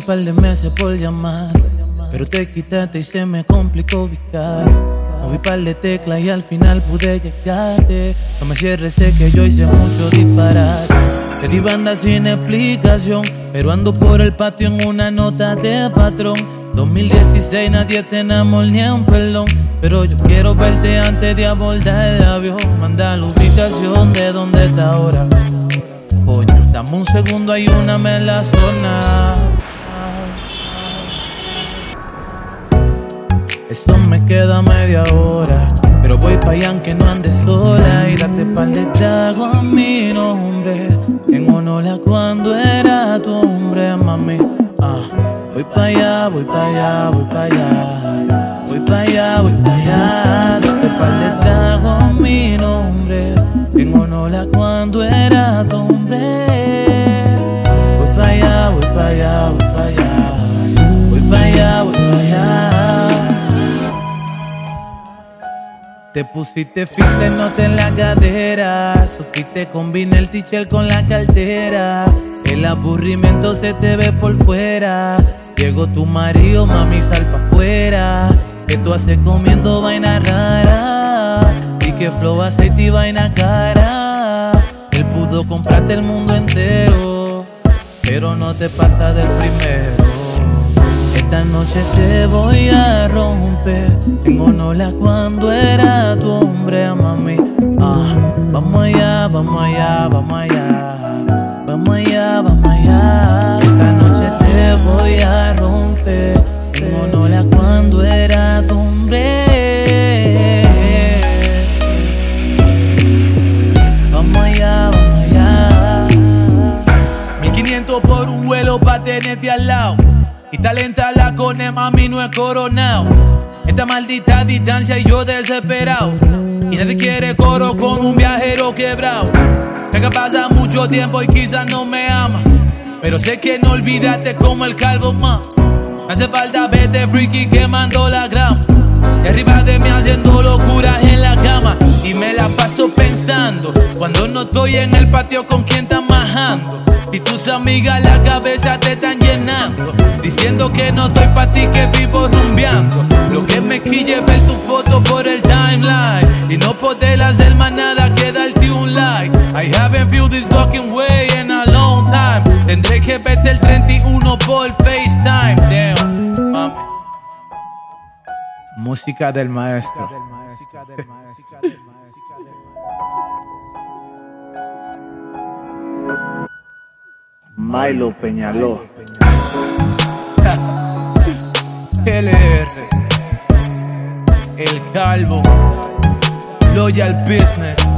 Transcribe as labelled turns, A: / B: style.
A: par de meses por llamar, pero te quitaste y se me complicó ubicar. Moví par de teclas y al final pude llegarte. No me cierres, sé que yo hice mucho disparate. Te di banda sin explicación, pero ando por el patio en una nota de patrón. 2016 nadie te enamoró ni un perdón, pero yo quiero verte antes de abordar el avión. Manda la ubicación de dónde está ahora. Coño, dame un segundo, hay una en la zona. Eso me queda media hora, pero voy pa' allá aunque no andes sola. Y date par de trago a mi nombre, en honor a cuando era tu hombre, mami. Voy pa' allá, voy pa' allá, voy pa' allá. Voy pa' allá, voy pa' allá. Date par de trago a mi nombre, en honor a cuando era tu hombre. Voy pa' allá, voy pa' allá, voy pa' allá. Voy pa' allá, voy pa' allá. Te pusiste fit, te noté en la cadera. Supiste combinar el t-shirt con la cartera. El aburrimiento se te ve por fuera. Llegó tu marido, mami, sal pa' afuera. Que tú haces comiendo vaina rara. Y que flow, aceite y vaina cara. Él pudo comprarte el mundo entero, pero no te pasa del primero. Esta noche te voy a romper, en honor a cuando era tu hombre, mami. Vamos allá, vamos allá, vamos allá. Vamos allá, vamos allá. Esta noche te voy a romper, en honor a cuando era tu hombre. Vamos allá, vamos allá. 1500 por un vuelo pa' tenerte al lado. Y talenta con el mami, no es coronado. Esta maldita distancia y yo desesperado. Y nadie quiere coro con un viajero quebrado. Sé que pasa mucho tiempo y quizás no me ama, pero sé que no olvidaste como el calvo más. Me hace falta verte freaky quemando la grama. Y arriba de mí haciendo locuras en la cama. Y me la paso pensando cuando no estoy en el patio con quien está majando. Y tus amigas la cabeza te están llenando, diciendo que no estoy pa' ti, que vivo rumbeando. Lo que me quille es ver tu foto por el timeline y no poder hacer más nada que darte un like. I haven't felt this fucking way in a long time. Tendré que verte el 31 por FaceTime. Damn, mami. Música del maestro.
B: Milo Peñaló.
A: LR, el calvo, Loyal Business.